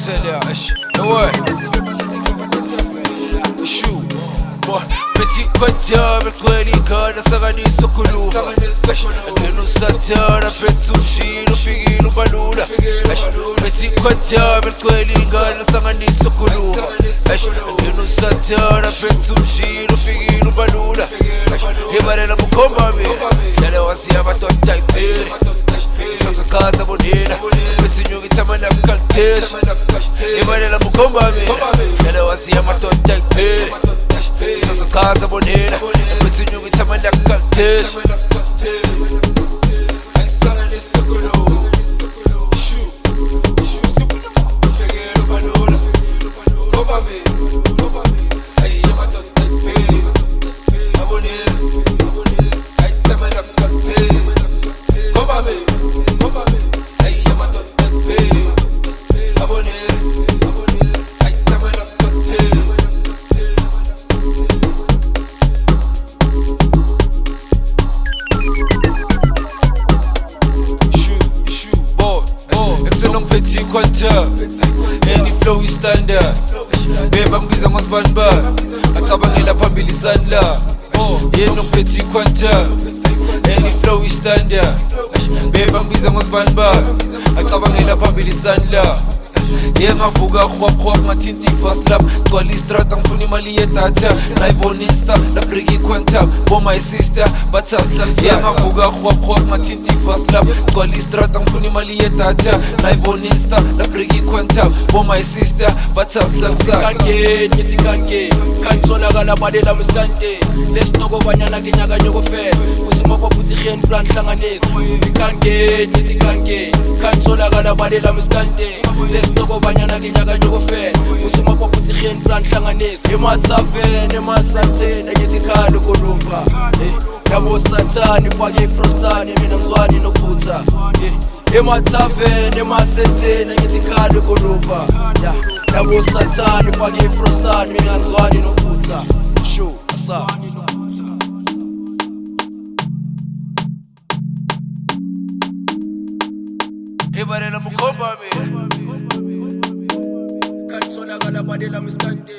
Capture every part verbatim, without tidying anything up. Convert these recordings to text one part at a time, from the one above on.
Celia, ish, ouais. Chou, moi, petit quatia, mercredi, gana, sarani, sokulu. Que nous s'attend à Petsushi, le figi, le balula. Petit quatia, mercredi, gana, sarani, sokulu. Que nous s'attend à Petsushi, le figi, le balula. Et voilà, mon combat, mais y'a aussi à ma tête, taipé. Sasa kaza bonina Peti nyungi tamana kaltesh Imanela mukomba me Yale wasi ya matota ikpere Sasa kaza bonina Peti nyungi tamana kaltesh Aisana ni sokolo Shu Shu sokolo Shagero banola Komba me Komba me Ayi ya matota ikpere Abonela Ayi tamana kaltesh Komba me Petit quanta, any flow is standard. Beba mbiza ngosbanba, akabangela phambili sandla. Yeno petit quanta, any flow is standard. Beba mbiza ngosbanba, akabangela phambili sandla. Yenga vuka khwap khwap mathinti fast lap Kwali strat angfuni mali yethatha Live on Insta la brigi quanta For my sister batas lalsa Yenga vuka khwap khwap mathinti fast lap Kwali strat angfuni mali yethatha Live on Insta la brigi quanta For my sister batas lalsa Kanke ngithi kanke kanitholakala balela mstante lesitoko banyana kenyaka nyokofela kusuma kwabuthi gen plan hlanganisa kanke ngithi kanke kanitholakala balela mstante lesitoko banyana kenyaka nyokofela kusuma kwabuthi gen plan hlanganisa ematsavene emasathena ngithi khalo kolumba yabo sathani fake frostani mina mzwani nophutha ematsavene emasathena ngithi khalo kolumba yabo sathani fake frostani mina mzwani nophutha show asa Ibarela mukomba me kanitholakala balela mskante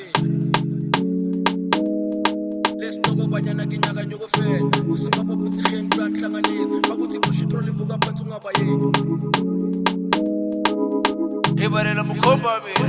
lesitoko banyana kenyaka nyokofela kusuma kwabuthi gen plan hlanganisa bakuthi bushitro livuka phansi ungabayeki Ibarela mukomba me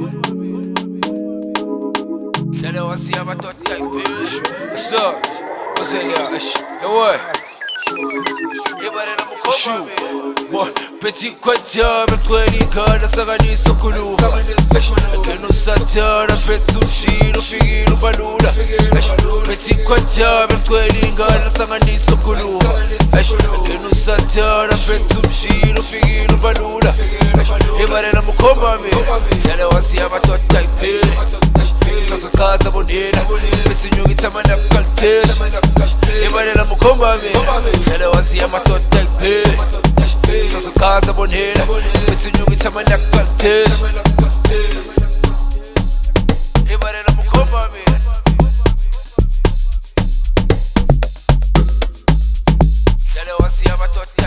Yale wasi ya matota ikpere Asa, Celia, ish, ouais. Ibarela mukomba me Petit quatia, mercredi, gana, sarani, sokulu. Que nous s'attend à Petsushi, le figi, le balula. Petit quatia, mercredi, gana, sarani, sokulu. Que nous s'attend à Petsushi, le figi, le balula. Et voilà mon combat, mais yale wasi ya matota ikpere Sasa kaza bonina Peti nyungi tamana kaltesh Et voilà mon combat, mais yale wasi ya matota ikpere Sasa kaza bonina Peti nyungi tamana kaltesh Et voilà mon combat, mais yale wasi ya matota